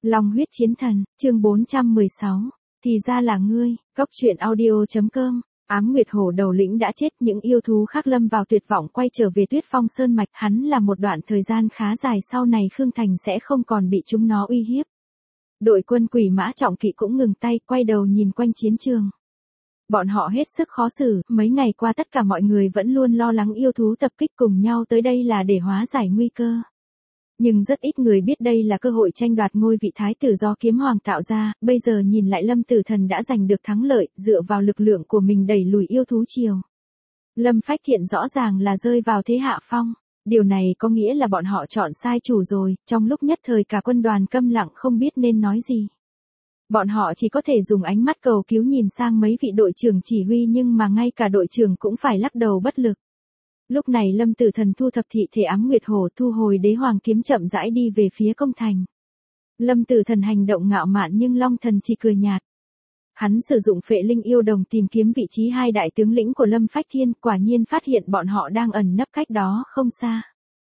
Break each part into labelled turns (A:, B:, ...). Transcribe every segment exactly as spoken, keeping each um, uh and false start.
A: Long huyết chiến thần, chương bốn trăm mười sáu. Thì ra là ngươi, Cốc truyện audio.com. Ám Nguyệt Hổ đầu lĩnh đã chết, những yêu thú khác lâm vào tuyệt vọng quay trở về Tuyết Phong Sơn mạch, hắn là một đoạn thời gian khá dài sau này Khương Thành sẽ không còn bị chúng nó uy hiếp. Đội quân Quỷ Mã Trọng Kỵ cũng ngừng tay, quay đầu nhìn quanh chiến trường. Bọn họ hết sức khó xử, mấy ngày qua tất cả mọi người vẫn luôn lo lắng yêu thú tập kích, cùng nhau tới đây là để hóa giải nguy cơ. Nhưng rất ít người biết đây là cơ hội tranh đoạt ngôi vị thái tử do Kiếm Hoàng tạo ra, bây giờ nhìn lại Lâm Tử Thần đã giành được thắng lợi, dựa vào lực lượng của mình đẩy lùi yêu thú triều. Lâm Phách Thiện rõ ràng là rơi vào thế hạ phong, điều này có nghĩa là bọn họ chọn sai chủ rồi, trong lúc nhất thời cả quân đoàn câm lặng không biết nên nói gì. Bọn họ chỉ có thể dùng ánh mắt cầu cứu nhìn sang mấy vị đội trưởng chỉ huy, nhưng mà ngay cả đội trưởng cũng phải lắc đầu bất lực. Lúc này Lâm Tử Thần thu thập thị thể Ám Nguyệt Hổ, thu hồi đế hoàng kiếm, chậm rãi đi về phía công thành. Lâm Tử Thần hành động ngạo mạn nhưng Long Thần chỉ cười nhạt. Hắn sử dụng phệ linh yêu đồng tìm kiếm vị trí hai đại tướng lĩnh của Lâm Phách Thiên, quả nhiên phát hiện bọn họ đang ẩn nấp cách đó không xa.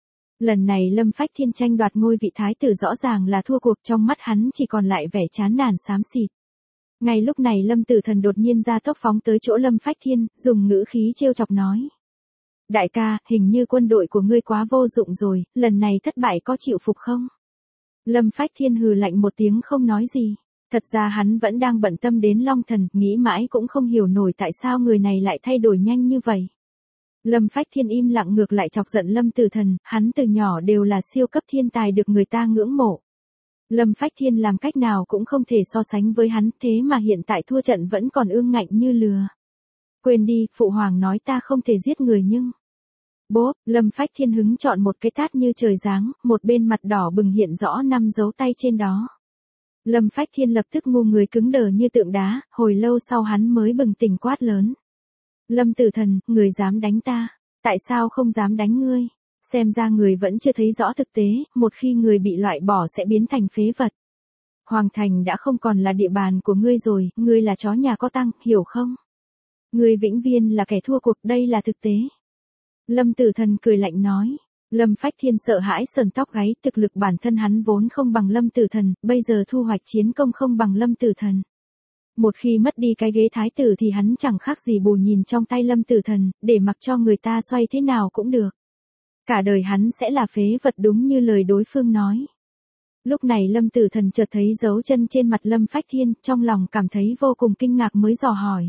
A: Lần này Lâm Phách Thiên tranh đoạt ngôi vị thái tử rõ ràng là thua cuộc, trong mắt hắn chỉ còn lại vẻ chán nản xám xịt. Ngay lúc này Lâm Tử Thần đột nhiên ra tốc phóng tới chỗ Lâm Phách Thiên, dùng ngữ khí trêu chọc nói. Đại ca, hình như quân đội của ngươi quá vô dụng rồi, lần này thất bại có chịu phục không? Lâm Phách Thiên hừ lạnh một tiếng không nói gì. Thật ra hắn vẫn đang bận tâm đến Long Thần, nghĩ mãi cũng không hiểu nổi tại sao người này lại thay đổi nhanh như vậy. Lâm Phách Thiên im lặng ngược lại chọc giận Lâm Tử Thần, hắn từ nhỏ đều là siêu cấp thiên tài được người ta ngưỡng mộ. Lâm Phách Thiên làm cách nào cũng không thể so sánh với hắn, thế mà hiện tại thua trận vẫn còn ương ngạnh như lừa. Quên đi, Phụ Hoàng nói ta không thể giết người nhưng... Bốp, Lâm Phách Thiên hứng chọn một cái tát như trời giáng, một bên mặt đỏ bừng hiện rõ năm dấu tay trên đó. Lâm Phách Thiên lập tức ngu người cứng đờ như tượng đá, hồi lâu sau hắn mới bừng tỉnh quát lớn. Lâm Tử Thần, người dám đánh ta, tại sao không dám đánh ngươi? Xem ra người vẫn chưa thấy rõ thực tế, một khi người bị loại bỏ sẽ biến thành phế vật. Hoàng thành đã không còn là địa bàn của ngươi rồi, ngươi là chó nhà có tăng, hiểu không? Ngươi vĩnh viễn là kẻ thua cuộc, đây là thực tế. Lâm Tử Thần cười lạnh nói. Lâm Phách Thiên sợ hãi sờn tóc gáy, thực lực bản thân hắn vốn không bằng Lâm Tử Thần, bây giờ thu hoạch chiến công không bằng Lâm Tử Thần. Một khi mất đi cái ghế thái tử thì hắn chẳng khác gì bù nhìn trong tay Lâm Tử Thần, để mặc cho người ta xoay thế nào cũng được. Cả đời hắn sẽ là phế vật đúng như lời đối phương nói. Lúc này Lâm Tử Thần chợt thấy dấu chân trên mặt Lâm Phách Thiên, trong lòng cảm thấy vô cùng kinh ngạc mới dò hỏi.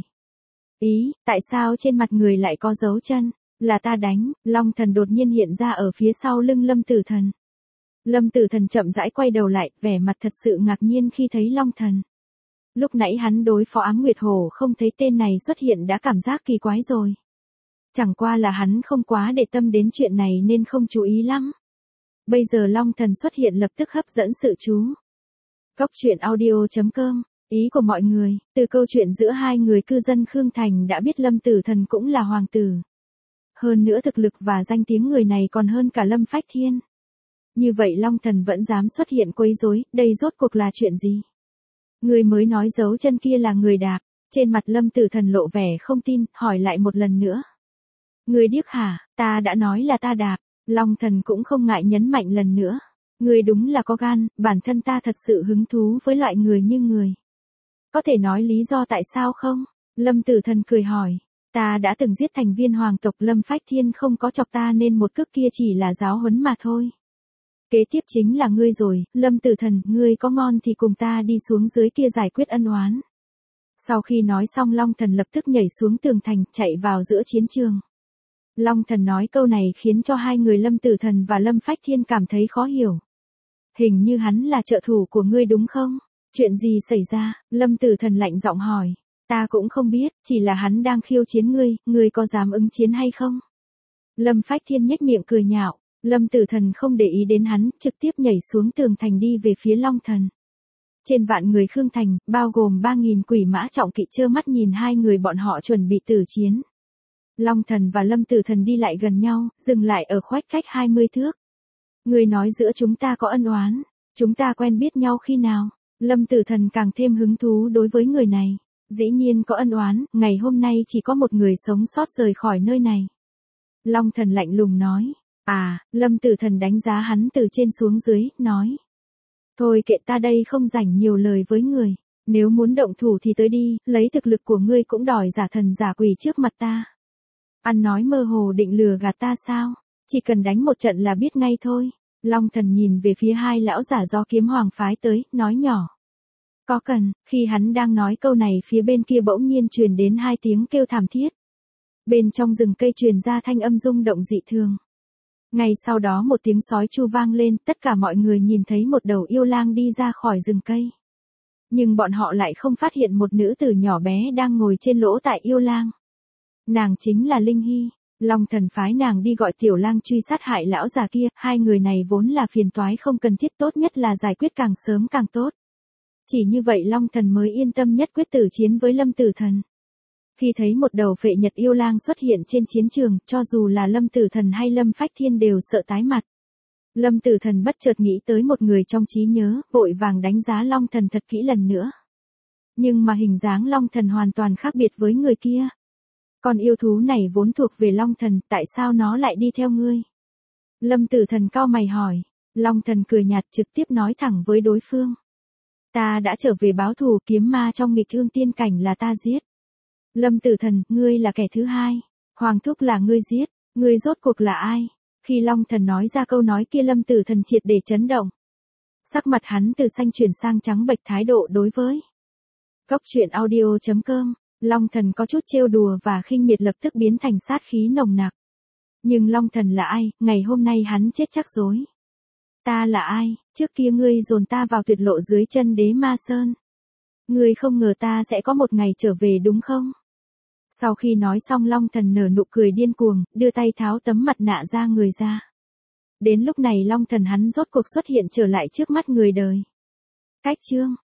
A: Ý, tại sao trên mặt người lại có dấu chân? Là ta đánh, Long Thần đột nhiên hiện ra ở phía sau lưng Lâm Tử Thần. Lâm Tử Thần chậm rãi quay đầu lại, vẻ mặt thật sự ngạc nhiên khi thấy Long Thần. Lúc nãy hắn đối phó Ám Nguyệt Hổ không thấy tên này xuất hiện đã cảm giác kỳ quái rồi. Chẳng qua là hắn không quá để tâm đến chuyện này nên không chú ý lắm. Bây giờ Long Thần xuất hiện lập tức hấp dẫn sự chú. Cốc truyện audio.com. Ý của mọi người, từ câu chuyện giữa hai người cư dân Khương Thành đã biết Lâm Tử Thần cũng là hoàng tử. Hơn nữa thực lực và danh tiếng người này còn hơn cả Lâm Phách Thiên. Như vậy Long Thần vẫn dám xuất hiện quấy rối, đây rốt cuộc là chuyện gì? Người mới nói dấu chân kia là người đạp, trên mặt Lâm Tử Thần lộ vẻ không tin, hỏi lại một lần nữa. Người điếc hả, ta đã nói là ta đạp, Long Thần cũng không ngại nhấn mạnh lần nữa. Người đúng là có gan, bản thân ta thật sự hứng thú với loại người như người. Có thể nói lý do tại sao không? Lâm Tử Thần cười hỏi. Ta đã từng giết thành viên hoàng tộc, Lâm Phách Thiên không có chọc ta nên một cước kia chỉ là giáo huấn mà thôi. Kế tiếp chính là ngươi rồi, Lâm Tử Thần, ngươi có ngon thì cùng ta đi xuống dưới kia giải quyết ân oán. Sau khi nói xong Long Thần lập tức nhảy xuống tường thành, chạy vào giữa chiến trường. Long Thần nói câu này khiến cho hai người Lâm Tử Thần và Lâm Phách Thiên cảm thấy khó hiểu. Hình như hắn là trợ thủ của ngươi đúng không? Chuyện gì xảy ra? Lâm Tử Thần lạnh giọng hỏi. Ta cũng không biết, chỉ là hắn đang khiêu chiến ngươi, ngươi có dám ứng chiến hay không? Lâm Phách Thiên nhếch miệng cười nhạo, Lâm Tử Thần không để ý đến hắn, trực tiếp nhảy xuống tường thành đi về phía Long Thần. Trên vạn người Khương Thành, bao gồm ba nghìn Quỷ Mã Trọng Kỵ trơ mắt nhìn hai người bọn họ chuẩn bị tử chiến. Long Thần và Lâm Tử Thần đi lại gần nhau, dừng lại ở khoách cách hai mươi thước. Ngươi nói giữa chúng ta có ân oán, chúng ta quen biết nhau khi nào? Lâm Tử Thần càng thêm hứng thú đối với người này. Dĩ nhiên có ân oán, ngày hôm nay chỉ có một người sống sót rời khỏi nơi này. Long Thần lạnh lùng nói. À, Lâm Tử Thần đánh giá hắn từ trên xuống dưới, nói. Thôi kệ, ta đây không rảnh nhiều lời với người. Nếu muốn động thủ thì tới đi, lấy thực lực của ngươi cũng đòi giả thần giả quỷ trước mặt ta. Ăn nói mơ hồ định lừa gạt ta sao? Chỉ cần đánh một trận là biết ngay thôi. Long Thần nhìn về phía hai lão giả do Kiếm Hoàng phái tới, nói nhỏ. Có cần, khi hắn đang nói câu này phía bên kia bỗng nhiên truyền đến hai tiếng kêu thảm thiết. Bên trong rừng cây truyền ra thanh âm rung động dị thường. Ngay sau đó một tiếng sói chu vang lên, tất cả mọi người nhìn thấy một đầu yêu lang đi ra khỏi rừng cây. Nhưng bọn họ lại không phát hiện một nữ tử nhỏ bé đang ngồi trên lỗ tại yêu lang. Nàng chính là Linh Hy. Long Thần phái nàng đi gọi tiểu lang truy sát hại lão già kia, hai người này vốn là phiền toái không cần thiết, tốt nhất là giải quyết càng sớm càng tốt. Chỉ như vậy Long Thần mới yên tâm nhất quyết tử chiến với Lâm Tử Thần. Khi thấy một đầu phệ nhật yêu lang xuất hiện trên chiến trường, cho dù là Lâm Tử Thần hay Lâm Phách Thiên đều sợ tái mặt. Lâm Tử Thần bất chợt nghĩ tới một người trong trí nhớ, vội vàng đánh giá Long Thần thật kỹ lần nữa. Nhưng mà hình dáng Long Thần hoàn toàn khác biệt với người kia. Con yêu thú này vốn thuộc về Long Thần, tại sao nó lại đi theo ngươi? Lâm Tử Thần cau mày hỏi. Long Thần cười nhạt trực tiếp nói thẳng với đối phương. Ta đã trở về báo thù, kiếm ma trong nghịch thương tiên cảnh là ta giết. Lâm Tử Thần, ngươi là kẻ thứ hai. Hoàng thúc là ngươi giết. Ngươi rốt cuộc là ai? Khi Long Thần nói ra câu nói kia Lâm Tử Thần triệt để chấn động. Sắc mặt hắn từ xanh chuyển sang trắng bệch, thái độ đối với Góc truyện audio chấm com. Long Thần có chút trêu đùa và khinh miệt lập tức biến thành sát khí nồng nặc. Nhưng Long Thần là ai, ngày hôm nay hắn chết chắc rồi. Ta là ai, trước kia ngươi dồn ta vào tuyệt lộ dưới chân Đế Ma Sơn. Ngươi không ngờ ta sẽ có một ngày trở về đúng không? Sau khi nói xong Long Thần nở nụ cười điên cuồng, đưa tay tháo tấm mặt nạ ra người ra. Đến lúc này Long Thần hắn rốt cuộc xuất hiện trở lại trước mắt người đời. Cách chương